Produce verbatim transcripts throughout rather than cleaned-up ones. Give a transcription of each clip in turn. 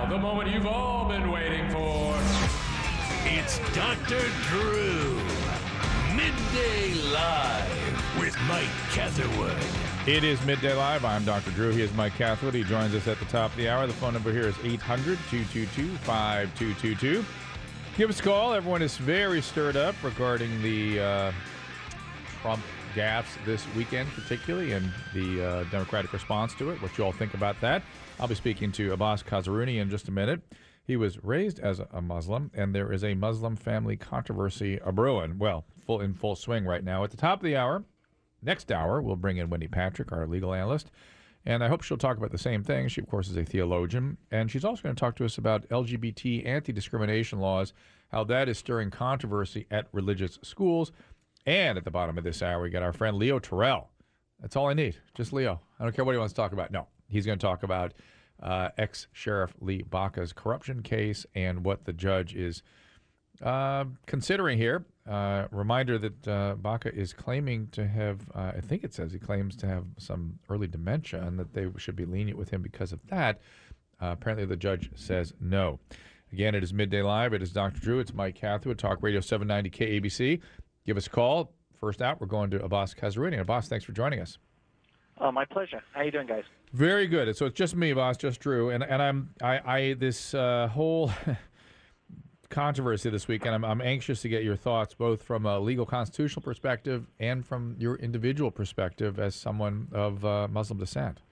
the moment you've all been waiting for. It's Doctor Drew. Midday Live with Mike Catherwood. It is Midday Live. I'm Doctor Drew. He is Mike Catherwood. He joins us at the top of the hour. The phone number here is eight hundred, two two two, five two two two. Give us a call. Everyone is very stirred up regarding the uh, Trump gaffes this weekend, particularly, and the uh, Democratic response to it. What you all think about that? I'll be speaking to Abbas Kazaruni in just a minute. He was raised as a Muslim, and there is a Muslim family controversy brewing. Well, full in full swing right now. At the top of the hour, next hour, we'll bring in Wendy Patrick, our legal analyst, and I hope she'll talk about the same thing. She, of course, is a theologian, and she's also going to talk to us about L G B T anti-discrimination laws, how that is stirring controversy at religious schools. And at the bottom of this hour, we got our friend Leo Terrell. That's all I need, just Leo. I don't care what he wants to talk about. No, he's going to talk about uh, ex-Sheriff Lee Baca's corruption case and what the judge is uh, considering here. Uh, reminder that uh, Baca is claiming to have, uh, I think it says he claims to have some early dementia and that they should be lenient with him because of that. Uh, apparently the judge says no. Again, it is Midday Live. It is Doctor Drew. It's Mike Catherwood, Talk Radio seven ninety K A B C. Give us a call. First out, we're going to Abbas Kazaruni. Abbas, thanks for joining us. Oh, my pleasure. How you doing, guys? Very good. So it's just me, Abbas, just Drew, and and I'm I, I this uh, whole controversy this weekend. I'm I'm anxious to get your thoughts, both from a legal constitutional perspective and from your individual perspective as someone of uh, Muslim descent.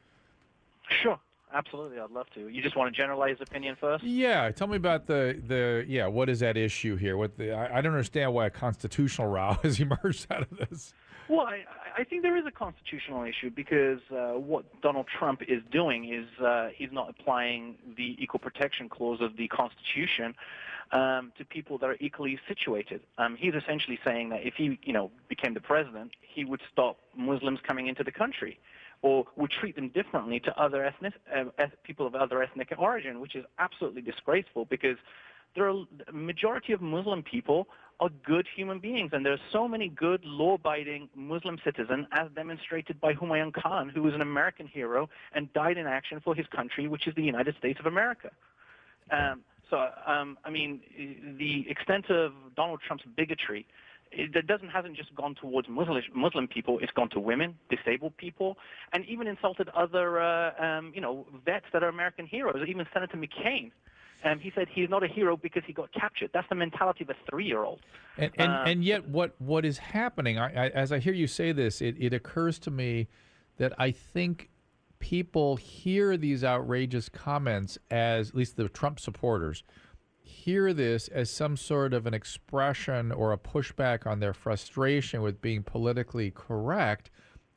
Sure. Absolutely, I'd love to. You just want a generalized opinion first? Yeah, tell me about the, the yeah, what is that issue here? What the I, I don't understand why a constitutional row has emerged out of this. Well, I, I think there is a constitutional issue because uh, what Donald Trump is doing is uh, he's not applying the Equal Protection Clause of the Constitution um, to people that are equally situated. Um, he's essentially saying that if he, you know, became the president, he would stop Muslims coming into the country, or would treat them differently to other ethnic uh, people of other ethnic origin, which is absolutely disgraceful because there are a majority of Muslim people are good human beings, and there are so many good, law-abiding Muslim citizens, as demonstrated by Humayun Khan, who was an American hero and died in action for his country, which is the United States of America. Um, so, um, I mean, the extent of Donald Trump's bigotry, it doesn't hasn't just gone towards Muslim Muslim people. It's gone to women, disabled people, and even insulted other uh, um, you know vets that are American heroes. Even Senator McCain, um, he said he's not a hero because he got captured. That's the mentality of a three-year-old. And and, um, and yet, what what is happening? I, I, as I hear you say this, it, it occurs to me that I think people hear these outrageous comments as, at least the Trump supporters, hear this as some sort of an expression or a pushback on their frustration with being politically correct.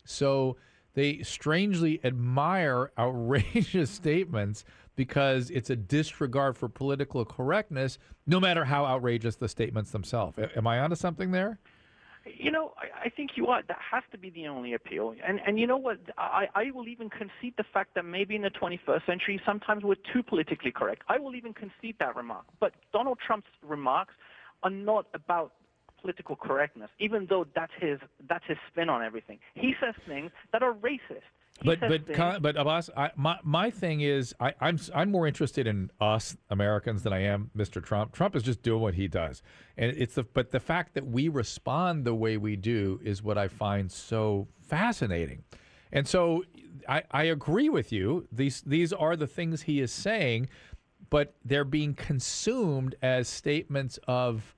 So they strangely admire outrageous statements because it's a disregard for political correctness, no matter how outrageous the statements themselves. Am I onto something there? You know, I, I think you are. That has to be the only appeal. And and you know what? I, I will even concede the fact that maybe in the twenty-first century, sometimes we're too politically correct. I will even concede that remark. But Donald Trump's remarks are not about political correctness, even though that's his that's his spin on everything. He says things that are racist. He But says but things- Con- but Abbas, I, my my thing is I, I'm I'm more interested in us Americans than I am Mister Trump. Trump is just doing what he does, and it's the but the fact that we respond the way we do is what I find so fascinating. And so I, I agree with you. These these are the things he is saying, but they're being consumed as statements of.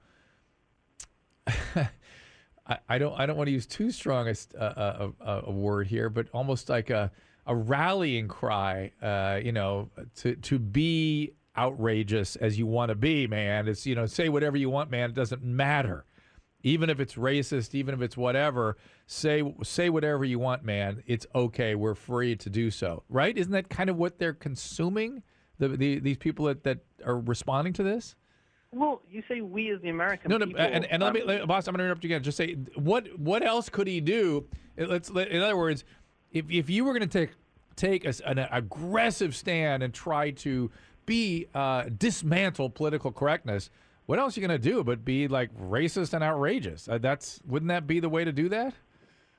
I, I don't. I don't want to use too strong a, a, a, a word here, but almost like a, a rallying cry. Uh, you know, to to be outrageous as you want to be, man. It's you know, say whatever you want, man. It doesn't matter, even if it's racist, even if it's whatever. Say say whatever you want, man. It's okay. We're free to do so, right? Isn't that kind of what they're consuming? The, the these people that, that are responding to this. Well, you say we as the American No, no, people. and, and let me, um, let, boss, I'm going to interrupt you again. Just say what what else could he do? Let's let, in other words, if if you were going to take take a, an aggressive stand and try to be uh, dismantle political correctness, what else are you going to do but be like racist and outrageous? Uh, that's wouldn't that be the way to do that?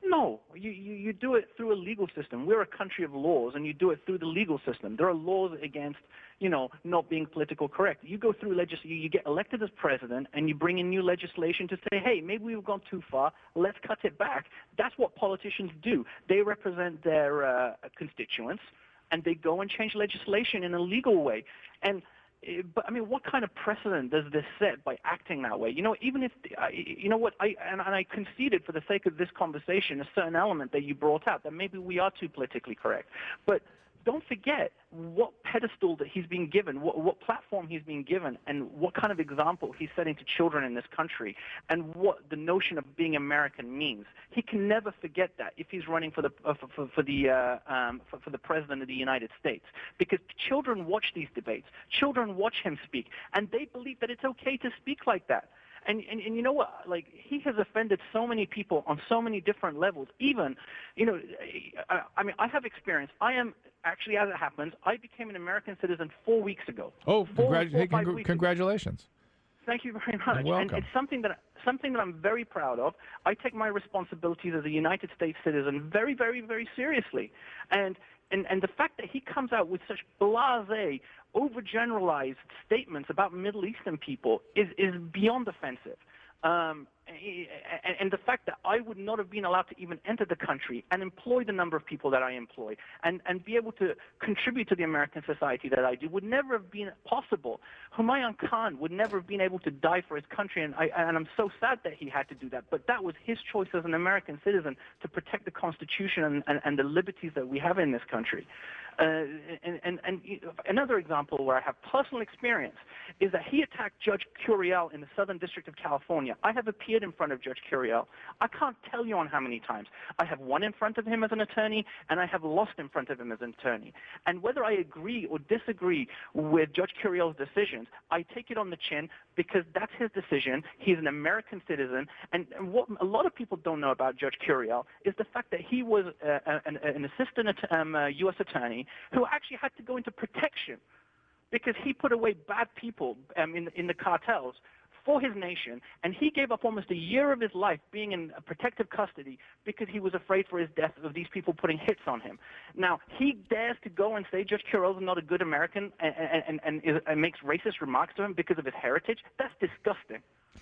No, you, you, you do it through a legal system. We're a country of laws, and you do it through the legal system. There are laws against, you know, not being political correct. You go through legis- you, you get elected as president, and you bring in new legislation to say, hey, maybe we've gone too far. Let's cut it back. That's what politicians do. They represent their uh, constituents, and they go and change legislation in a legal way. And But I mean, what kind of precedent does this set by acting that way? You know, even if I, you know what, I and, and I conceded for the sake of this conversation a certain element that you brought out that maybe we are too politically correct, but don't forget what pedestal that he's being given, what, what platform he's being given, and what kind of example he's setting to children in this country, and what the notion of being American means. He can never forget that if he's running for the uh, for, for, for the uh, um, for, for the president of the United States, because children watch these debates, children watch him speak, and they believe that it's okay to speak like that. And, and and you know what? Like, he has offended so many people on so many different levels. Even, you know, I, I mean, I have experience. I am actually, as it happens, I became an American citizen four weeks ago. Oh, four, congrat- four, hey, five congr- weeks congratulations! Ago. Thank you very much. You're welcome. And it's something that something that I'm very proud of. I take my responsibilities as a United States citizen very, very, very seriously. And and and the fact that he comes out with such blasé, overgeneralized statements about Middle Eastern people is, is beyond offensive. Um, and, and the fact that I would not have been allowed to even enter the country and employ the number of people that I employ and, and be able to contribute to the American society that I do would never have been possible. Humayun Khan would never have been able to die for his country, and, I, and I'm so sad that he had to do that. But that was his choice as an American citizen to protect the Constitution and, and, and the liberties that we have in this country. Uh, and, and, and another example where I have personal experience is that he attacked Judge Curiel in the Southern District of California. I have appeared in front of Judge Curiel. I can't tell you on how many times. I have won in front of him as an attorney, and I have lost in front of him as an attorney. And whether I agree or disagree with Judge Curiel's decisions, I take it on the chin because that's his decision. He's an American citizen. And, and what a lot of people don't know about Judge Curiel is the fact that he was uh, an, an assistant um, uh, U S attorney who actually had to go into protection because he put away bad people um, in, in the cartels for his nation, and he gave up almost a year of his life being in protective custody because he was afraid for his death of these people putting hits on him. Now, he dares to go and say Judge Curiel is not a good American and, and, and, and, and makes racist remarks to him because of his heritage. That's disgusting.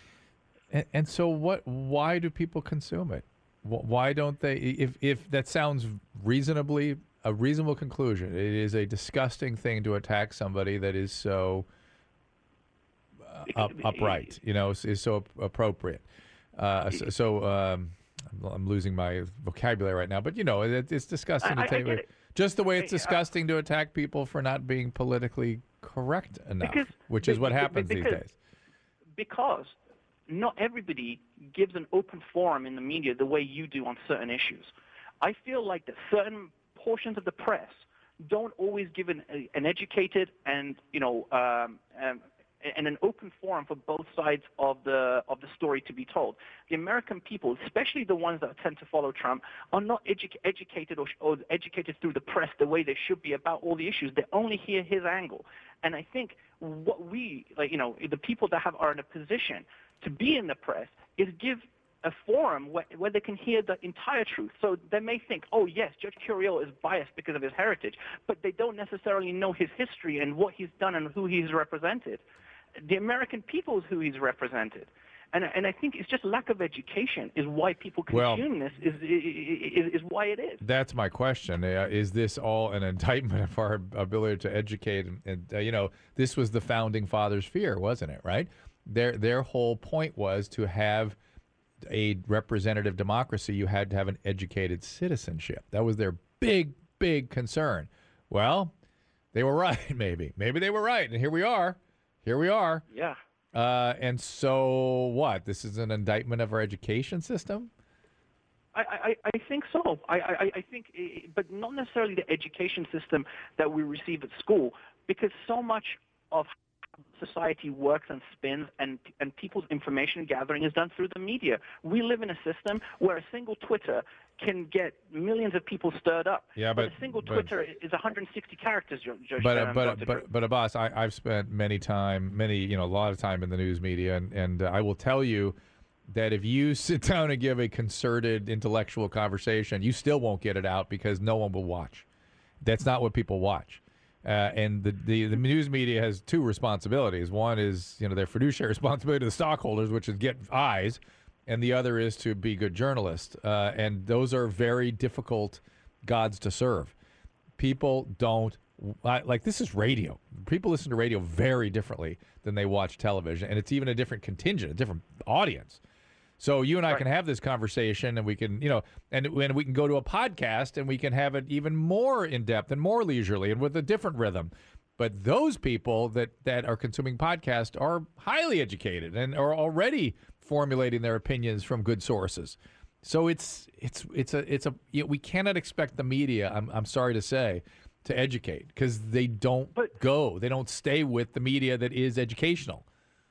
And, and so what? Why do people consume it? Why don't they? If, if that sounds reasonably a reasonable conclusion, it is a disgusting thing to attack somebody that is so Up, upright, you know, is, is so appropriate. Uh, so so um, I'm losing my vocabulary right now, but you know, it, it's disgusting I, to take I it. just the way it's I, disgusting uh, to attack people for not being politically correct enough, because, which is what because, happens because, these days. Because not everybody gives an open forum in the media the way you do on certain issues. I feel like that certain portions of the press don't always give an, an educated and you know. Um, um, and an open forum for both sides of the of the story to be told. The American people, especially the ones that tend to follow Trump, are not edu- educated or, or educated through the press the way they should be about all the issues. They only hear his angle. And I think what we, like you know, the people that have are in a position to be in the press is give a forum where, where they can hear the entire truth. So they may think, oh, yes, Judge Curiel is biased because of his heritage, but they don't necessarily know his history and what he's done and who he's represented. The American people is who he's represented. And, and I think it's just lack of education is why people consume well, this, is, is, is why it is. That's my question. Uh, is this all an indictment of our ability to educate? And, and uh, you know, this was the Founding Fathers' fear, wasn't it, right? Their, their whole point was to have a representative democracy. You had to have an educated citizenship. That was their big, big concern. Well, they were right, maybe. Maybe they were right, and here we are. Here we are. Yeah. Uh, and so what? This is an indictment of our education system? I, I, I think so. I, I, I think, but not necessarily the education system that we receive at school, because so much of society works and spins and and people's information gathering is done through the media. We live in a system where a single Twitter can get millions of people stirred up. Yeah, but, but a single but, Twitter is one hundred sixty characters. Judge, but um, but but, but Abbas, I, I've spent many time, many you know, a lot of time in the news media, and and uh, I will tell you that if you sit down and give a concerted intellectual conversation, you still won't get it out because no one will watch. That's not what people watch. Uh, and the, the, the news media has two responsibilities. One is, you know, their fiduciary responsibility to the stockholders, which is get eyes, and the other is to be good journalists. Uh, and those are very difficult gods to serve. People don't, like, this is radio. People listen to radio very differently than they watch television, and it's even a different contingent, a different audience. So you and I Right. can have this conversation, and we can, you know, and, and we can go to a podcast, and we can have it even more in-depth and more leisurely and with a different rhythm. But those people that, that are consuming podcasts are highly educated and are already formulating their opinions from good sources. So it's it's it's a it's a you know, we cannot expect the media, I'm I'm sorry to say, to educate, because they don't But- go, they don't stay with the media that is educational.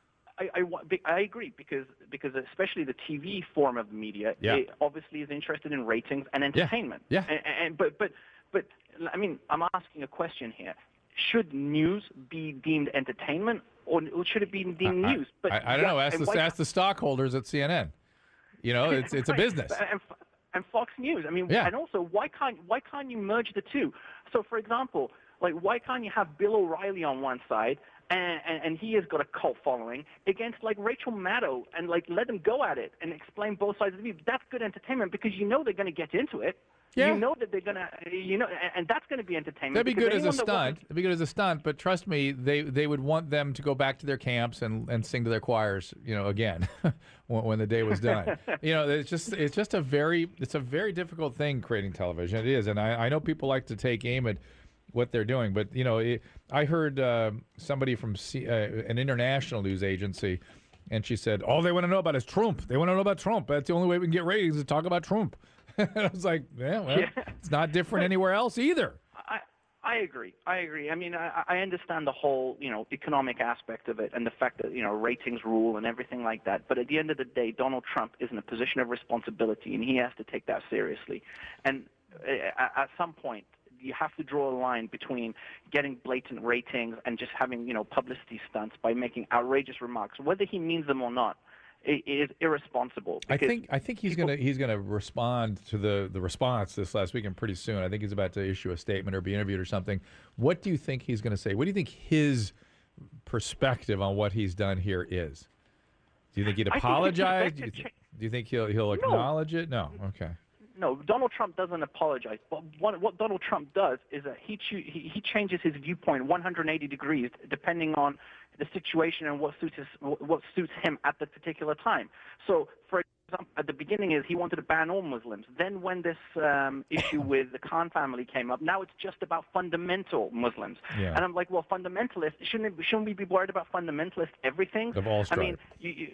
I, I, wa- be- I agree because because especially the T V form of media, Yeah. it obviously is interested in ratings and entertainment. Yeah. And, and but but but I mean, I'm asking a question here: should news be deemed entertainment, or, or should it be deemed I, news? But I, I don't yeah, know. Ask and the, why- ask the stockholders at C N N. You know, it's it's a Right. business. And, and Fox News. I mean, Yeah. and also, why can't why can't you merge the two? So, for example, like why can't you have Bill O'Reilly on one side, and, and, and he has got a cult following, against like Rachel Maddow, and like let them go at it and explain both sides of the view? That's good entertainment because you know they're going to get into it. Yeah. You know that they're gonna, you know, and, and that's going to be entertainment. That'd be because good as a anyone that stunt. wasn't- That'd be good as a stunt. But trust me, they, they would want them to go back to their camps and, and sing to their choirs, you know, again, when, when the day was done. You know, it's just it's just a very it's a very difficult thing creating television. It is, and I, I know people like to take aim at what they're doing, but you know, it, I heard uh, somebody from C, uh, an international news agency, and she said, all they want to know about is Trump. They want to know about Trump. That's the only way we can get ratings is to talk about Trump. And I was like, yeah, well, Yeah. it's not different anywhere else either. I, I agree. I agree. I mean, I, I understand the whole, you know, economic aspect of it and the fact that, you know, ratings rule and everything like that. But at the end of the day, Donald Trump is in a position of responsibility, and he has to take that seriously. And uh, at some point, you have to draw a line between getting blatant ratings and just having, you know, publicity stunts by making outrageous remarks, whether he means them or not. It is irresponsible. I because think I think he's people- gonna he's gonna respond to the the response this last weekend pretty soon. I think he's about to issue a statement or be interviewed or something. What do you think he's going to say? What do you think his perspective on what he's done here is? Do you think he'd I think his apologize? Do you, perspective th- do you think he'll he'll acknowledge it? No. Okay. No, Donald Trump doesn't apologize. But what, what Donald Trump does is that he, choo- he he changes his viewpoint one hundred eighty degrees depending on the situation and what suits his, what suits him at the particular time. So, for example, at the beginning is he wanted to ban all Muslims. Then, when this um, issue with the Khan family came up, now it's just about fundamental Muslims. Yeah. And I'm like, well, fundamentalists shouldn't it, shouldn't we be worried about fundamentalist everything? Of all I stripe. mean, you, you,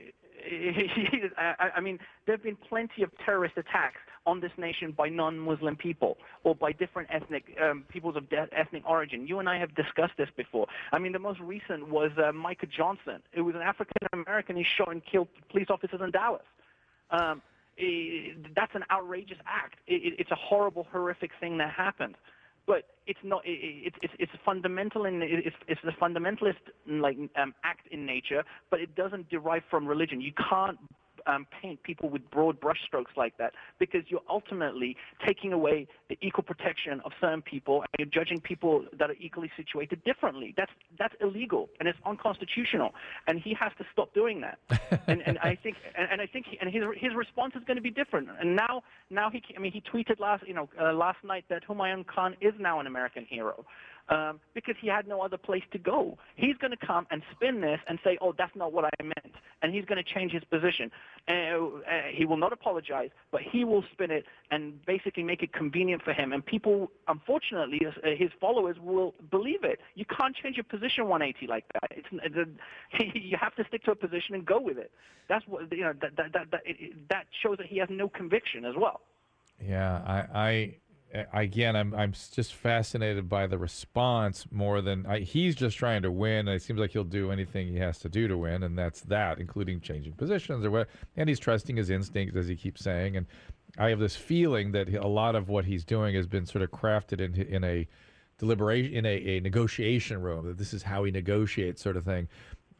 I, I mean, there have been plenty of terrorist attacks on this nation by non-Muslim people or by different ethnic um, peoples of de- ethnic origin. You and I have discussed this before. I mean, the most recent was uh, Micah Johnson. It was an African-American. He shot and killed police officers in Dallas. Um, eh, that's an outrageous act. It, it, it's a horrible, horrific thing that happened. But it's not. It, it, it's it's fundamental in it's it's a fundamentalist like um, act in nature, but it doesn't derive from religion. You can't um, paint people with broad brushstrokes like that because you're ultimately taking away the equal protection of certain people and you're judging people that are equally situated differently. That's that's illegal and it's unconstitutional. And he has to stop doing that. and and I think and, and I think he, and his his response is going to be different. And now now he I mean he tweeted last you know uh, last night that Humayun Khan is now an American hero. Um, because he had no other place to go. He's going to come and spin this and say, oh, that's not what I meant. And he's going to change his position. Uh, uh, he will not apologize, but he will spin it and basically make it convenient for him. And people, unfortunately, his, uh, his followers will believe it. You can't change your position one eighty like that. It's, uh, you have to stick to a position and go with it. That's what, you know, that, that, that, that, it, that shows that he has no conviction as well. Yeah, I, I again, I'm I'm just fascinated by the response more than I, he's just trying to win. And it seems like he'll do anything he has to do to win, and that's that, including changing positions or what. And he's trusting his instinct, as he keeps saying. And I have this feeling that he, a lot of what he's doing has been sort of crafted in in a deliberation, in a, a negotiation room. That this is how he negotiates, sort of thing.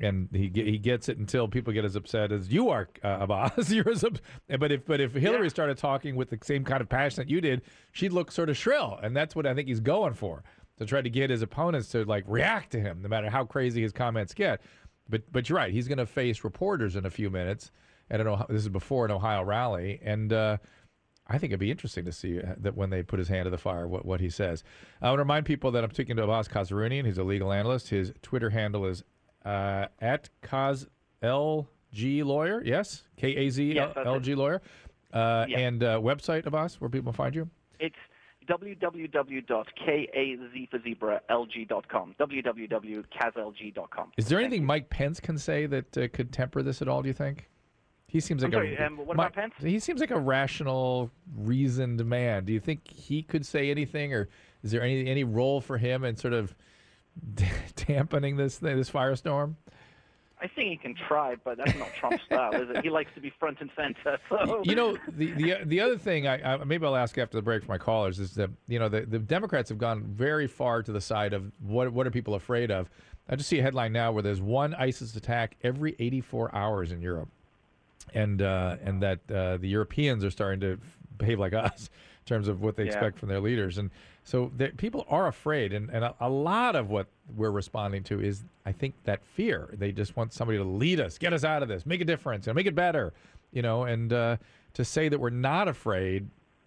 and he ge- he gets it until people get as upset as you are, uh, Abbas. You're as ups- but if but if Hillary Yeah. started talking with the same kind of passion that you did, she'd look sort of shrill, and that's what I think he's going for, to try to get his opponents to like react to him, no matter how crazy his comments get. But but you're right, he's going to face reporters in a few minutes at an Ohio, this is before an Ohio rally, and uh, I think it'd be interesting to see that when they put his hand to the fire, what, what he says. I want to remind people that I'm speaking to Abbas Kazarunian. He's a legal analyst. His Twitter handle is uh, at Kaz L G Lawyer. Yes, K A Z L G Lawyer. Uh, Yeah. And uh, website, Abbas, where people find you? It's w w w dot k a z for zebra l g dot com. w w w dot kaz l g dot com. Is there Thank anything you. Mike Pence can say that uh, could temper this at all, do you think? He seems like I'm sorry, a um, what Mike- about Pence? He seems like a rational, reasoned man. Do you think he could say anything, or is there any any role for him in sort of dampening this this firestorm? I think he can try, but that's not Trump's style, is it? He likes to be front and center. So. You know, the the the other thing, I, I maybe I'll ask after the break for my callers, is that you know the, the Democrats have gone very far to the side of what what are people afraid of. I just see a headline now where there's one ISIS attack every eighty-four hours in Europe, and uh, and that uh, the Europeans are starting to behave like us in terms of what they Yeah. expect from their leaders, and so the, people are afraid, and, and a, a lot of what we're responding to is, I think, that fear. They just want somebody to lead us, get us out of this, make a difference, and make it better, you know. And uh, to say that we're not afraid,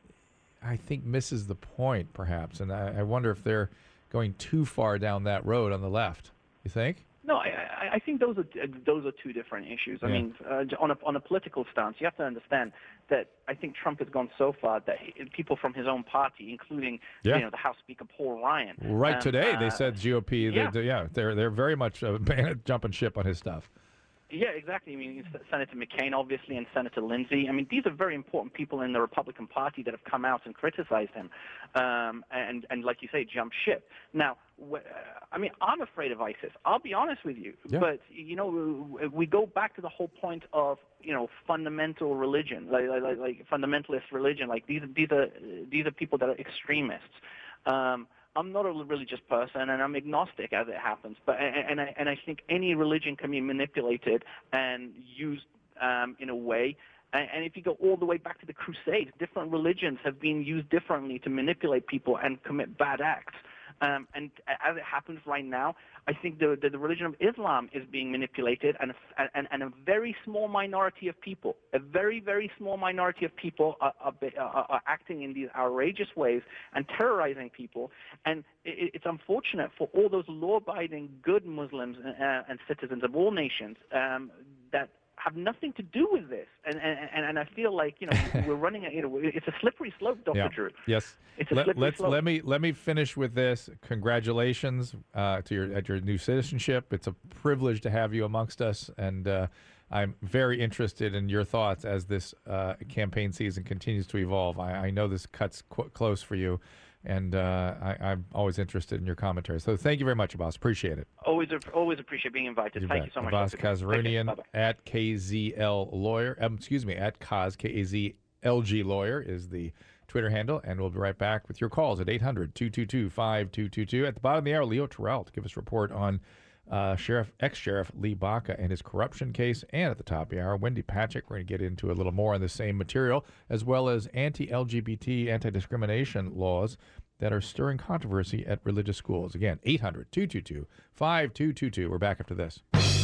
I think misses the point, perhaps. And I, I wonder if they're going too far down that road on the left. You think? No, I, I- I think those are those are two different issues. I Yeah. mean, uh, on a on a political stance, you have to understand that I think Trump has gone so far that he, people from his own party, including Yeah. you know the House Speaker Paul Ryan, Right um, today, uh, they said G O P. yeah. They're, yeah, they're they're very much uh, jumping ship on his stuff. Yeah, exactly. I mean, Senator McCain, obviously, and Senator Lindsey. I mean, these are very important people in the Republican Party that have come out and criticized him, um, and and like you say, jump ship. Now, wh- uh, I mean, I'm afraid of ISIS. I'll be honest with you, Yeah. but you know, we go back to the whole point of you know fundamental religion, like like, like, like fundamentalist religion. Like these these are these are people that are extremists. Um, I'm not a religious person, and I'm agnostic as it happens. But and, and I and I think any religion can be manipulated and used um, in a way. And, and if you go all the way back to the Crusades, different religions have been used differently to manipulate people and commit bad acts. Um, and as it happens right now, I think the, the, the religion of Islam is being manipulated, and, and, and a very small minority of people, a very, very small minority of people are, are, are, are acting in these outrageous ways and terrorizing people. And it, it's unfortunate for all those law-abiding, good Muslims uh, and citizens of all nations um, that have nothing to do with this, and and and I feel like you know we're running a, you know it's a slippery slope, Doctor Yeah. Drew. Yes. It's a Let, slippery let's slope. let me let me finish with this. Congratulations uh, to your at your new citizenship. It's a privilege to have you amongst us, and uh, I'm very interested in your thoughts as this uh, campaign season continues to evolve. I, I know this cuts qu- close for you, and uh, I, I'm always interested in your commentary. So thank you very much, Abbas. Appreciate it. Always, always appreciate being invited. You Thank bet. you so much. Abbas Doctor Drew. Take care. Kazarunian Bye-bye. at K Z L Lawyer. Um, excuse me, at Kaz, K A Z L G Lawyer is the Twitter handle. And we'll be right back with your calls at eight hundred, two two two, five two two two. At the bottom of the hour, Leo Terrell to give us a report on uh, Sheriff ex-Sheriff Lee Baca and his corruption case. And at the top of the hour, Wendy Patrick. We're going to get into a little more on the same material, as well as anti-L G B T, anti-discrimination laws that are stirring controversy at religious schools. Again, eight hundred, two two two, five two two two. We're back after this.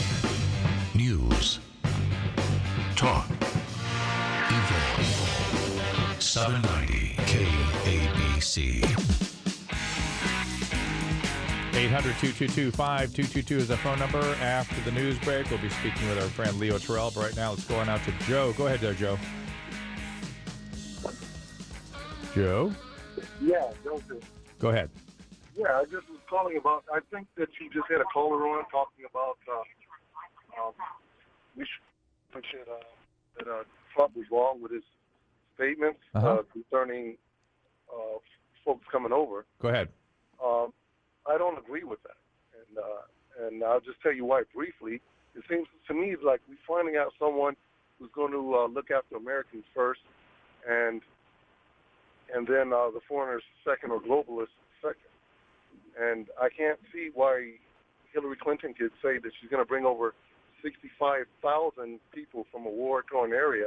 News. Talk. Evolve. seven ninety K A B C. eight hundred, two two two, five two two two is the phone number. After the news break, we'll be speaking with our friend Leo Terrell. But right now, let's go on out to Joe. Go ahead there, Joe. Joe? Yeah, Joseph. Go ahead. Yeah, I just was calling about. I think that you just had a caller on talking about. Uh, um, we should should, uh, that uh, Trump was wrong with his statements Uh-huh. uh, concerning uh, folks coming over. Go ahead. Um, I don't agree with that, and uh, and I'll just tell you why briefly. It seems to me like we're finding out someone who's going to uh, look after Americans first, and and then uh, the foreigners second, or globalists second. And I can't see why Hillary Clinton could say that she's going to bring over sixty-five thousand people from a war-torn area,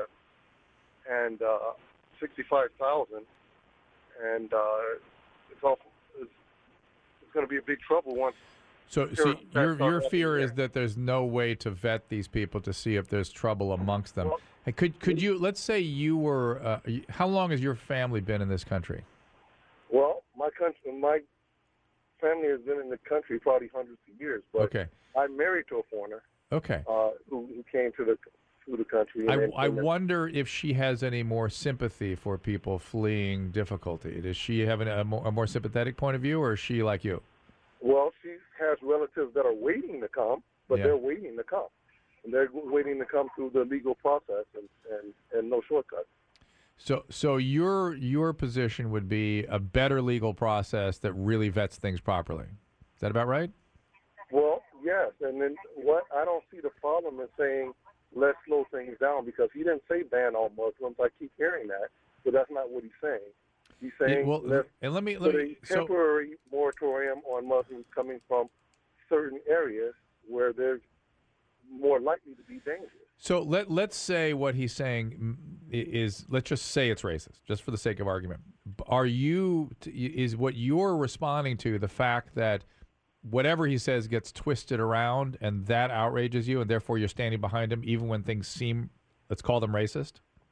and uh, sixty-five thousand, and uh, it's all it's, it's going to be a big trouble once. So, so your your fear is that there's no way to vet these people to see if there's trouble amongst them. Well, hey, could could you let's say you were uh, how long has your family been in this country? Well, my country, my family has been in the country probably hundreds of years, but Okay. I'm married to a foreigner. Okay. Uh, who, who came to the to the country. I, and, I and wonder if she has any more sympathy for people fleeing difficulty. Does she have an, a, more, a more sympathetic point of view, or is she like you? Well, she has relatives that are waiting to come, but Yeah. they're waiting to come. And they're waiting to come through the legal process and, and, and no shortcuts. So, so your your position would be a better legal process that really vets things properly. Is that about right? Well, yes. And then what I don't see the problem in saying let's slow things down, because he didn't say ban all Muslims. I keep hearing that, but that's not what he's saying. He's saying Yeah, well, let's and let me let put me. a So, temporary moratorium on Muslims coming from certain areas where they're more likely to be dangerous. so let let's say what he's saying mm, i- is let's just say it's racist, just for the sake of argument. Are you t- is what you're responding to the fact that whatever he says gets twisted around and that outrages you, and therefore you're standing behind him even when things seem, let's call them racist?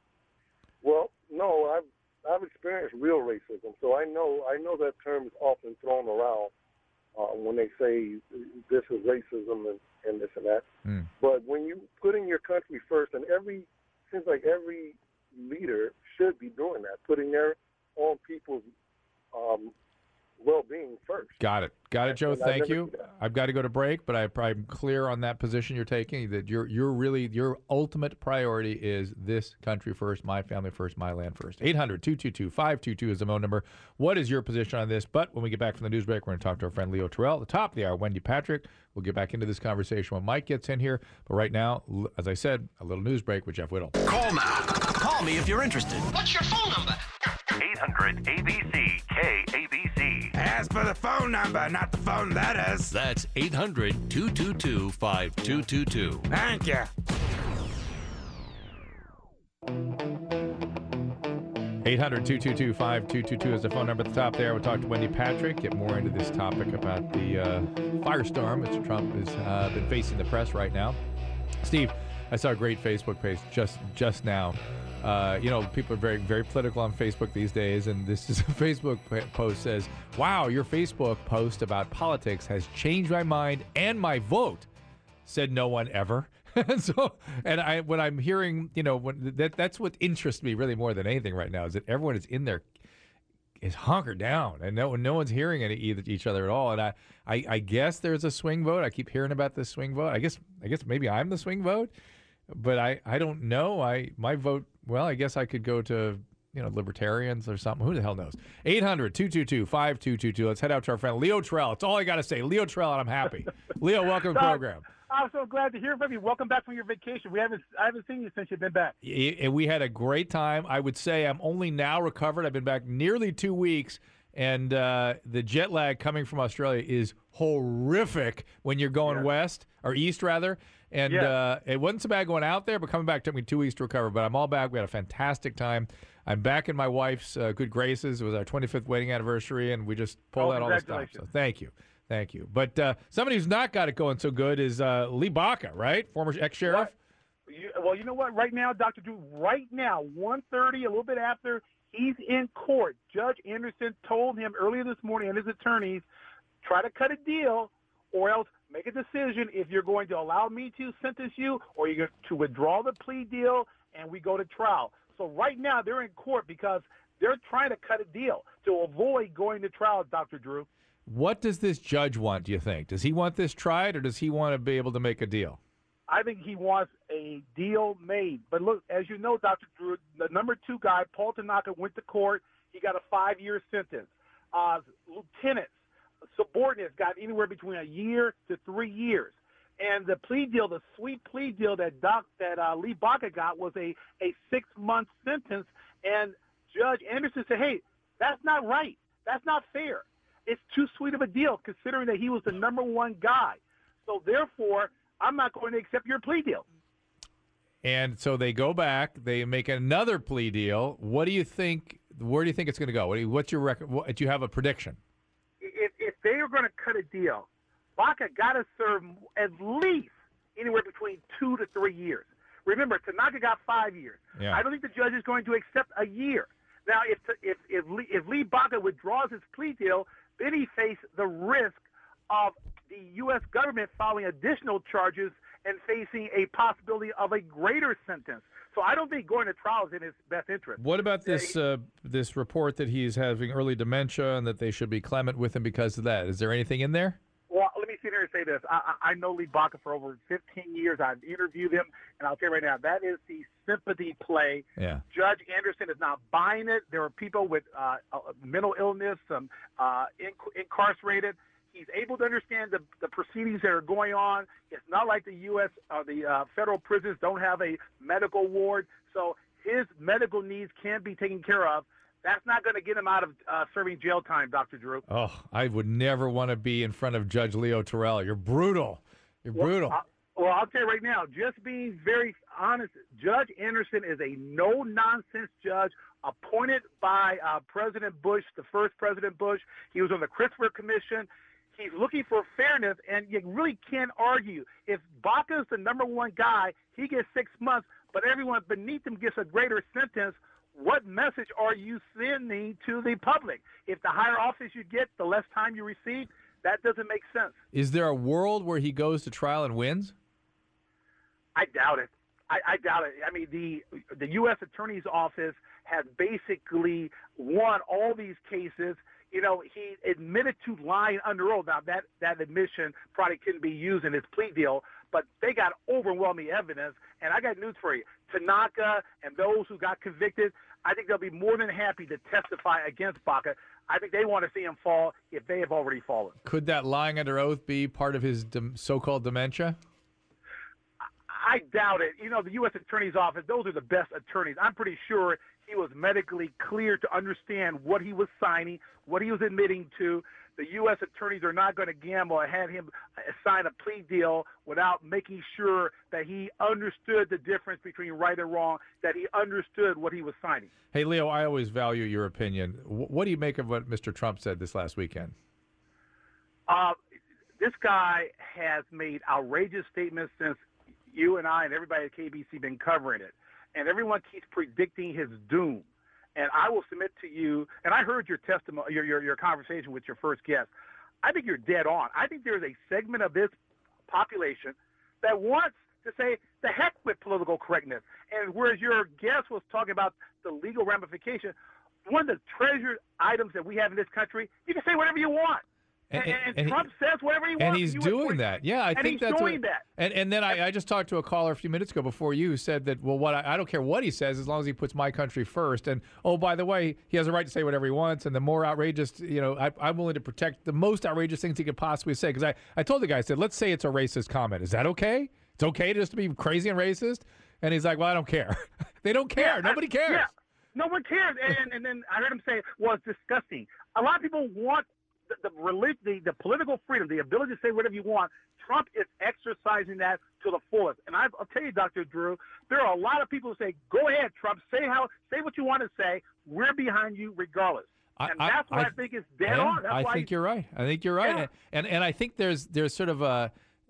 Well, no, I've I've experienced real racism, so I know I know that term is often thrown around uh, when they say this is racism and, and this and that. Mm. But when you put in your country first, and every seems like every leader should be doing that, putting their own people's um, well-being first. Got it. Got it, Joe. And I Thank never you. do that. I've got to go to break, but I, I'm clear on that position you're taking, that you're you're really, your ultimate priority is this country first, my family first, my land first. eight hundred, two two two, five two two is the phone number. What is your position on this? But when we get back from the news break, we're going to talk to our friend Leo Terrell. At the top of the hour, Wendy Patrick. We'll get back into this conversation when Mike gets in here. But right now, l- as I said, a little news break with Jeff Whittle. Call now. Call me if you're interested. What's your phone number? eight hundred A B C K A B C. Ask for the phone number, not the phone letters. That's eight hundred, two two two, five two two two. Thank you. eight hundred, two two two, five two two two is the phone number at the top there. We'll talk to Wendy Patrick, get more into this topic about the uh, firestorm Mister Trump has uh, been facing the press right now. Steve, I saw a great Facebook page just just now. Uh, you know, people are very, very political on Facebook these days, and this is a Facebook post says, "Wow, your Facebook post about politics has changed my mind and my vote," said no one ever. And so, and I, when I'm hearing, you know, when that that's what interests me really more than anything right now is that everyone is in there, is hunkered down, and no no one's hearing any either each other at all. And I, I, I guess there's a swing vote. I keep hearing about this swing vote. I guess, I guess maybe I'm the swing vote, but I, I don't know. I my vote. Well, I guess I could go to, you know, libertarians or something. Who the hell knows? eight hundred, two two two, five two two two. Let's head out to our friend Leo Terrell. It's all I got to say. Leo Terrell, and I'm happy. Leo, welcome to the program. I'm so glad to hear from you. Welcome back from your vacation. We haven't I haven't seen you since you've been back. And we had a great time. I would say I'm only now recovered. I've been back nearly two weeks, and uh, the jet lag coming from Australia is horrific when you're going Yeah. west, or east rather. And Yeah. uh, it wasn't so bad going out there, but coming back took me two weeks to recover. But I'm all back. We had a fantastic time. I'm back in my wife's uh, good graces. It was our twenty-fifth wedding anniversary, and we just pulled Oh, out all the stuff. So congratulations. thank you. Thank you. But uh, somebody who's not got it going so good is uh, Lee Baca, right? Former ex-sheriff. What? You, well, you know what? Right now, Doctor Drew, right now, one thirty, a little bit after, he's in court. Judge Anderson told him earlier this morning and his attorneys, try to cut a deal or else make a decision if you're going to allow me to sentence you or you're going to withdraw the plea deal and we go to trial. So right now, they're in court because they're trying to cut a deal to avoid going to trial, Doctor Drew. What does this judge want, do you think? Does he want this tried, or does he want to be able to make a deal? I think he wants a deal made. But look, as you know, Doctor Drew, the number two guy, Paul Tanaka, went to court. He got a five-year sentence. Uh, lieutenants, subordinates got anywhere between a year to three years. And the plea deal, the sweet plea deal that Doc, that uh, Lee Baca got was a, a six-month sentence. And Judge Anderson said, hey, that's not right. That's not fair. It's too sweet of a deal considering that he was the number one guy. So therefore, I'm not going to accept your plea deal. And so they go back, they make another plea deal. What do you think? Where do you think it's going to go? What do you, what's your record? What, do you have a prediction? If, if they are going to cut a deal, Baca got to serve at least anywhere between two to three years. Remember, Tanaka got five years. Yeah. I don't think the judge is going to accept a year. Now, if if if Lee, if Lee Baca withdraws his plea deal, then he faces the risk of the U S government filing additional charges and facing a possibility of a greater sentence. So I don't think going to trial is in his best interest. What about this uh, this report that he's having early dementia and that they should be clement with him because of that? Is there anything in there? Well, let me sit here and say this. I, I know Lee Baca for over fifteen years. I've interviewed him, and I'll tell you right now, that is the sympathy play. Yeah. Judge Anderson is not buying it. There are people with uh, mental illness, um, uh, inc- incarcerated. He's able to understand the, the proceedings that are going on. It's not like the U S or the uh, federal prisons don't have a medical ward, so his medical needs can be taken care of. That's not going to get him out of uh, serving jail time, Doctor Drew. Oh, I would never want to be in front of Judge Leo Terrell. You're brutal. You're well, brutal. I, well, I'll tell you right now, just being very honest, Judge Anderson is a no-nonsense judge appointed by uh, President Bush, the first President Bush. He was on the Christopher Commission. He's looking for fairness, and you really can't argue. If Baca's the number one guy, he gets six months, but everyone beneath him gets a greater sentence. What message are you sending to the public? If the higher office you get, the less time you receive, that doesn't make sense. Is there a world where he goes to trial and wins? I doubt it. I, I doubt it. I mean, the the U S Attorney's Office has basically won all these cases. You know, he admitted to lying under oath. Now, that, that admission probably couldn't be used in his plea deal, but they got overwhelming evidence. And I got news for you. Tanaka and those who got convicted, I think they'll be more than happy to testify against Baca. I think they want to see him fall if they have already fallen. Could that lying under oath be part of his dem- so-called dementia? I doubt it. You know, the U S Attorney's Office, those are the best attorneys. I'm pretty sure he was medically clear to understand what he was signing, what he was admitting to. The U S attorneys are not going to gamble and have him sign a plea deal without making sure that he understood the difference between right and wrong, that he understood what he was signing. Hey, Leo, I always value your opinion. W- what do you make of what Mister Trump said this last weekend? Uh, this guy has made outrageous statements since you and I and everybody at K B C been covering it. And everyone keeps predicting his doom. And I will submit to you, and I heard your testimony, your, your your conversation with your first guest. I think you're dead on. I think there's a segment of this population that wants to say, the heck with political correctness. And whereas your guest was talking about the legal ramification, one of the treasured items that we have in this country, you can say whatever you want. And, and, and, and Trump he, says whatever he wants. And he's doing that. Yeah, I and think he's that's doing what, that. And and then I, I just talked to a caller a few minutes ago before you who said that, well, what I, I don't care what he says as long as he puts my country first. And, oh, by the way, he has a right to say whatever he wants. And the more outrageous, you know, I, I'm willing to protect the most outrageous things he could possibly say. Because I, I told the guy, I said, let's say it's a racist comment. Is that okay? It's okay just to be crazy and racist? And he's like, well, I don't care. They don't care. Yeah, Nobody cares. Yeah. No one cares. And, and then I heard him say, well, it's disgusting. A lot of people want the, the, relig- the, the political freedom, the ability to say whatever you want. Trump is exercising that to the fullest. And I, I'll tell you, Doctor Drew, there are a lot of people who say, go ahead, Trump, say how, say what you want to say. We're behind you regardless. I, and that's I, what I, I think is dead yeah, on. That's I why think you're right. I think you're right. Yeah. And, and and I think there's there's sort of a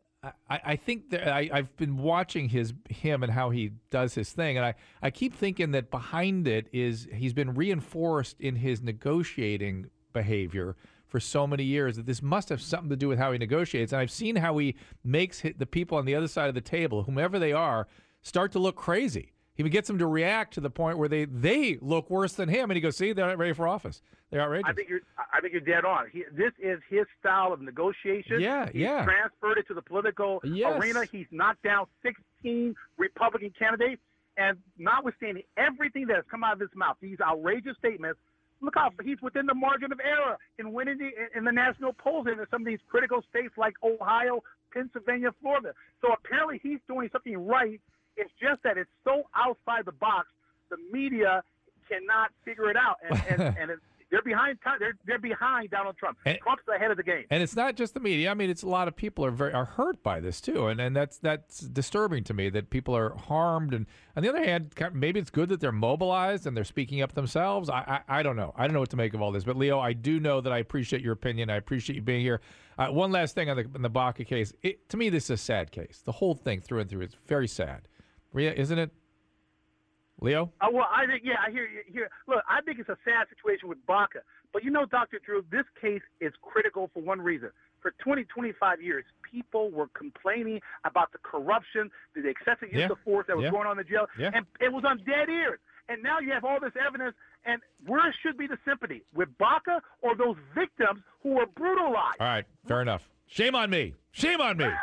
I, I think that I, I've been watching his him and how he does his thing, and I, I keep thinking that behind it is he's been reinforced in his negotiating behavior for so many years that this must have something to do with how he negotiates. And I've seen how he makes the people on the other side of the table, whomever they are, start to look crazy. He gets them to react to the point where they, they look worse than him, and he goes, see, they're not ready for office. They're outrageous. I think you're I think you're dead on. He, this is his style of negotiation. Yeah, He's yeah. transferred it to the political Yes. arena. He's knocked down sixteen Republican candidates, and notwithstanding everything that has come out of his mouth, these outrageous statements, look how he's within the margin of error in winning the, in the national polls in some of these critical states like Ohio, Pennsylvania, Florida. So apparently he's doing something right. It's just that it's so outside the box, the media cannot figure it out. And, and, and it, They're behind. They're they're behind Donald Trump. And, Trump's ahead of the game. And it's not just the media. I mean, it's a lot of people are very are hurt by this too, and and that's that's disturbing to me that people are harmed. And on the other hand, maybe it's good that they're mobilized and they're speaking up themselves. I I, I don't know. I don't know what to make of all this. But Leo, I do know that I appreciate your opinion. I appreciate you being here. Uh, one last thing on the on the Baca case. It, to me, this is a sad case. The whole thing through and through is very sad. Rhea, isn't it? Leo? Uh, well, I think, yeah, I hear you. Hear, look, I think it's a sad situation with Baca. But you know, Doctor Drew, this case is critical for one reason. For twenty, twenty-five years, people were complaining about the corruption, the excessive use yeah. of force that was yeah. going on in the jail, yeah. and it was on dead ears. And now you have all this evidence, and where should be the sympathy? With Baca or those victims who were brutalized? All right, fair enough. Shame on me. Shame on me.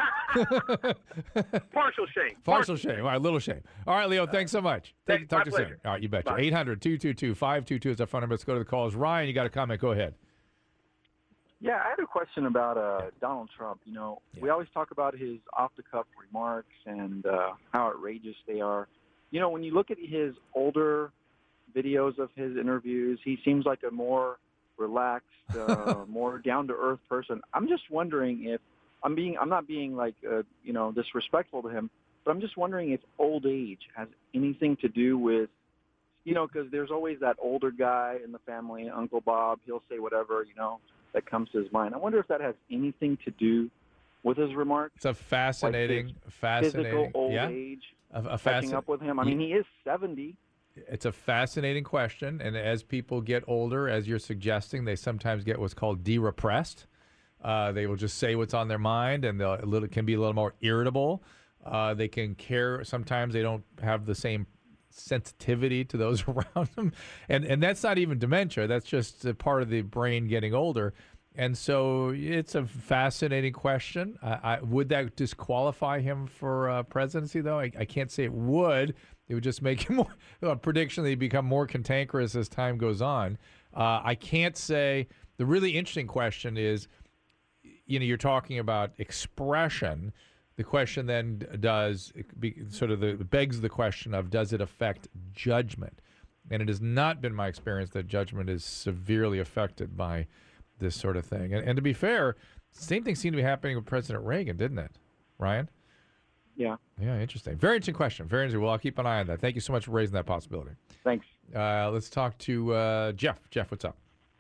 Partial shame. Partial shame. All right, little shame. All right, Leo, thanks so much. Thanks, Talk my to you pleasure. soon. All right, you betcha. Bye. eight hundred, two two two, five two two is our phone number. Let's go to the calls. Ryan, you got a comment. Go ahead. Yeah, I had a question about uh, Donald Trump. You know, Yeah. we always talk about his off-the-cuff remarks and uh, how outrageous they are. You know, when you look at his older videos of his interviews, he seems like a more relaxed, uh, more down-to-earth person. I'm just wondering if I'm being, I'm not being like, uh, you know, disrespectful to him, but I'm just wondering if old age has anything to do with, you know, because there's always that older guy in the family, Uncle Bob. He'll say whatever, you know, that comes to his mind. I wonder if that has anything to do with his remarks. It's a fascinating, like fascinating, physical old yeah, age a, a catching fasc- up with him. I mean, he is seventy. It's a fascinating question, and as people get older, as you're suggesting, they sometimes get what's called de-repressed. Uh, they will just say what's on their mind, and they'll a little can be a little more irritable. Uh, they can care. Sometimes they don't have the same sensitivity to those around them, and and that's not even dementia. That's just a part of the brain getting older. And so it's a fascinating question. Uh, I, would that disqualify him for uh, presidency, though? I, I can't say it would. It would just make him more, a prediction that he'd become more cantankerous as time goes on. Uh, I can't say. The really interesting question is, you know, you're talking about expression. The question then does be, sort of the begs the question of, does it affect judgment? And it has not been my experience that judgment is severely affected by this sort of thing. And, and to be fair, same thing seemed to be happening with President Reagan, didn't it, Ryan? Yeah. Yeah, interesting. Very interesting question. Very interesting. Well, I'll keep an eye on that. Thank you so much for raising that possibility. Thanks. Uh, let's talk to uh, Jeff. Jeff, what's up?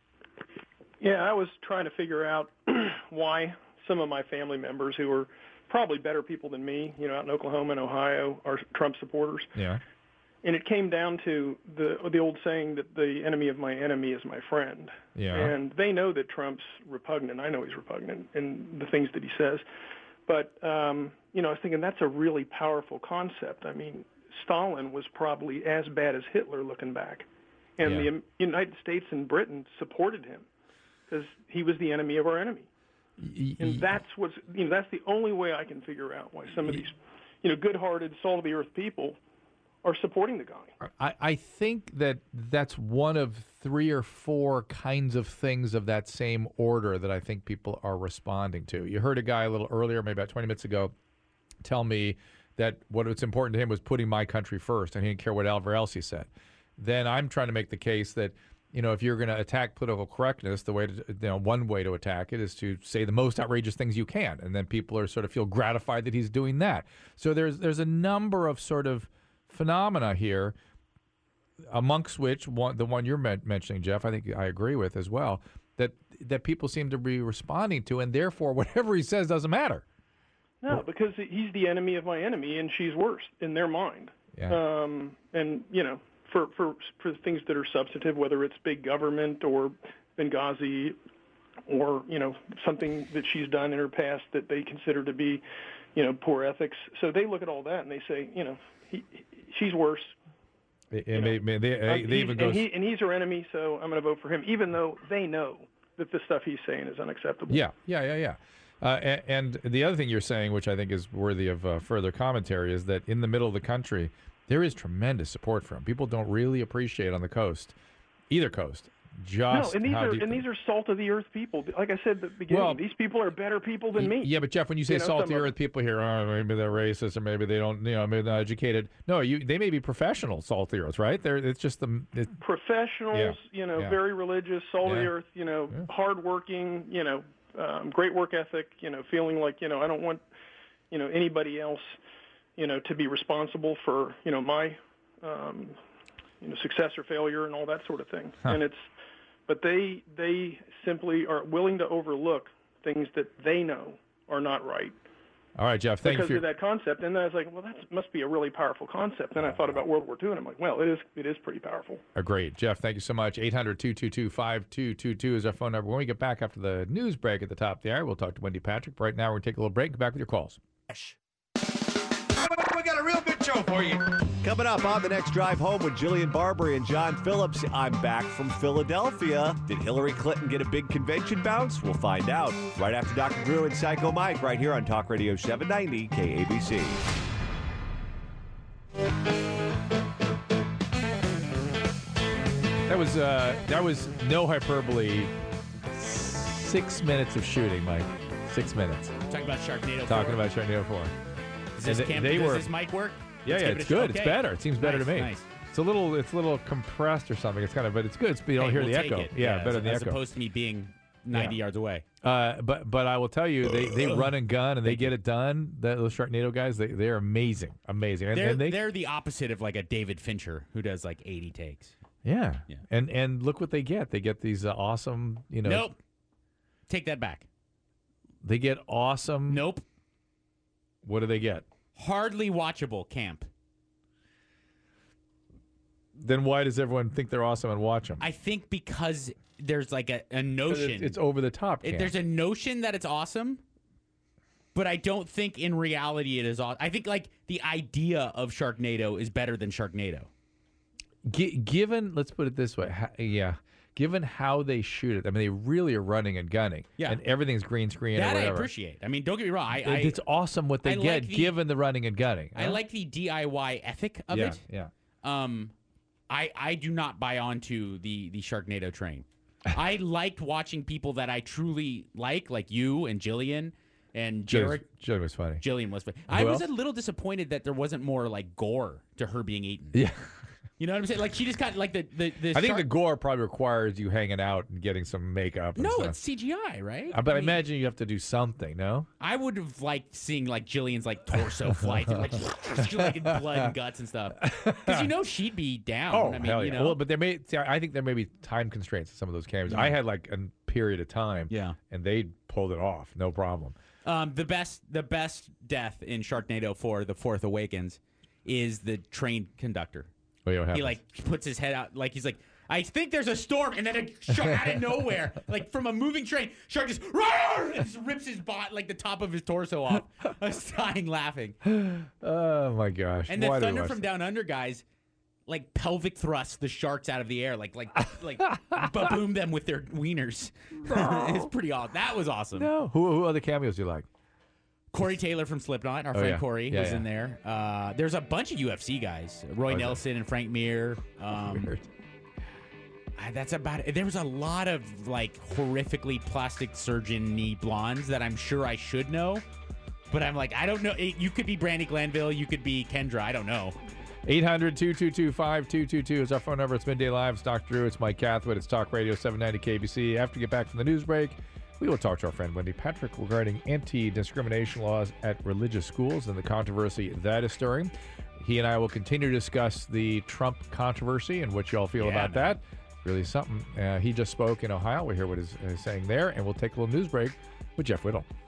Yeah, I was trying to figure out why some of my family members who are probably better people than me, you know, out in Oklahoma and Ohio, are Trump supporters. Yeah. And it came down to the the old saying that the enemy of my enemy is my friend. Yeah. And they know that Trump's repugnant. I know he's repugnant in the things that he says. But, um, you know, I was thinking that's a really powerful concept. I mean, Stalin was probably as bad as Hitler looking back. And Yeah. the United States and Britain supported him because he was the enemy of our enemy. And that's what's, you know, that's the only way I can figure out why some of these, you know, good-hearted, salt-of-the-earth people are supporting the guy. I, I think that that's one of three or four kinds of things of that same order that I think people are responding to. You heard a guy a little earlier, maybe about twenty minutes ago, tell me that what was important to him was putting my country first, and he didn't care whatever else he said. Then I'm trying to make the case that, you know, if you're going to attack political correctness, the way to, you know, one way to attack it is to say the most outrageous things you can, and then people are sort of feel gratified that he's doing that. So there's there's a number of sort of phenomena here, amongst which one, the one you're men- mentioning, Jeff, I think I agree with as well, that that people seem to be responding to, and therefore whatever he says doesn't matter. No, because he's the enemy of my enemy, and she's worse in their mind. Yeah. Um, and, you know, for, for, for things that are substantive, whether it's big government or Benghazi or, you know, something that she's done in her past that they consider to be, you know, poor ethics. So they look at all that and they say, you know, he, she's worse. It, it may, may, they, Um, they even go. and, he, and he's her enemy, so I'm going to vote for him, even though they know that the stuff he's saying is unacceptable. Yeah, yeah, yeah, yeah. Uh, and, and the other thing you're saying, which I think is worthy of uh, further commentary, is that in the middle of the country, there is tremendous support for him. People don't really appreciate on the coast, either coast, just no, and these how are deep and these are salt of the earth people. Like I said at the beginning, Well, these people are better people than me. Yeah, but Jeff, when you say You know, salt of some the of- earth, people here, oh, maybe they're racist, or maybe they don't, you know, maybe they're not educated. No, you they may be professional salt of the earth, right? They're it's just the it, Professionals, Yeah, you know, yeah. very religious, salt of Yeah. the earth, you know, Yeah. hardworking, you know, um, great work ethic, you know, feeling like, you know, I don't want, you know, anybody else, you know, to be responsible for, you know, my, um, you know, success or failure and all that sort of thing. Huh. And it's, but they they simply are willing to overlook things that they know are not right. All right, Jeff, thank because you of for that concept. And then I was like, well, that must be a really powerful concept. Then I thought about World War Two, and I'm like, well, it is it is pretty powerful. uh, great. Jeff, thank you so much. eight hundred, two two two, five two two two is our phone number. When we get back after the news break at the top of the hour, we'll talk to Wendy Patrick. Right now, we're going to take a little break. Get back with your calls. We got a real big show for you. Coming up on the next drive home with Jillian Barbery and John Phillips, I'm back from Philadelphia. Did Hillary Clinton get a big convention bounce? We'll find out right after Doctor Drew and Psycho Mike right here on Talk Radio seven ninety K A B C. That was uh, that was no hyperbole. Six minutes of shooting, Mike. Six minutes. Talking about Sharknado. Talking four. about Sharknado four. Does this, And camp, they does were- this mic work? Yeah, Let's yeah, give it it's a shot. good. It's Okay. better. It seems better Nice, to me. nice. It's a little, it's a little compressed or something. It's kind of, but it's good. It's, you don't Hey, hear we'll the take echo. it. Yeah, as, better than the as echo. opposed to me being ninety Yeah. yards away. Uh, but but I will tell you, they, they run and gun and they get it done. The, those Sharknado guys, they they're amazing, amazing. And, They're, and they, they're the opposite of like a David Fincher who does like eighty takes. yeah. Yeah. and and look what they get. They get these uh, awesome, you know. Nope. Take that back. They get awesome. Nope. What do they get? Hardly watchable camp. Then why does everyone think they're awesome and watch them? I think because there's like a, a notion. It's over the top. It, camp. there's a notion that it's awesome, but I don't think in reality it is awesome. I think like the idea of Sharknado is better than Sharknado. G- given, let's put it this way, ha- yeah, given how they shoot it, I mean, they really are running and gunning, Yeah. and everything's green screen That or I whatever. appreciate. I mean, don't get me wrong. I, I it's awesome what they I get, like the- given the running and gunning. I huh? like the D I Y ethic of yeah, it. Yeah, Um, I I do not buy onto the the Sharknado train. I liked watching people that I truly like, like you and Jillian and Jared. Jillian was funny. Jillian was funny. I was else? a little disappointed that there wasn't more like gore to her being eaten. Yeah. You know what I'm saying? Like she just got like the the. the I think shark- the gore probably requires you hanging out and getting some makeup. And No, stuff. it's C G I, right? Uh, But I, mean, imagine you have to do something. No. I would have liked seeing like Jillian's like torso flight, and, like like blood and guts and stuff, because you know she'd be down. Oh I mean, hell you yeah! know, Well, but there may. See, I think there may be time constraints to some of those cameras. I had like a period of time. Yeah. And they pulled it off, no problem. Um, the best, the best death in Sharknado four, The Fourth Awakens, is the train conductor. Oh, yeah, what He happens? like puts his head out, like he's like, I think there's a storm, and then a shark out of nowhere, like from a moving train, shark just, and just rips his bot, like the top of his torso off. I was dying laughing. Oh my gosh! And the Why do we Thunder watch from that? Down Under guys, like pelvic thrust the sharks out of the air, like like like boom them with their wieners. It's pretty awesome. That was awesome. No. Who who other cameos do you like? Corey Taylor from Slipknot, our Oh, friend yeah. Corey, Yeah, was yeah. in there. Uh, there's a bunch of U F C guys: Roy Oh, Nelson and Frank Mir. Um, Weird. I- that's about it. There was a lot of like horrifically plastic surgeon-y blondes that I'm sure I should know, but I'm like, I don't know. It, you could be Brandy Glanville, you could be Kendra. I don't know. eight hundred, two two two, five two two two is our phone number. It's Midday Live. It's Doctor Drew. It's Mike Cathwood. It's Talk Radio seven ninety K B C. After we get back from the news break, we will talk to our friend Wendy Patrick regarding anti-discrimination laws at religious schools and the controversy that is stirring. He and I will continue to discuss the Trump controversy and what y'all feel Yeah, about man. that. Really something. Uh, he just spoke in Ohio. We'll hear what he's uh, saying there, and we'll take a little news break with Jeff Whittle.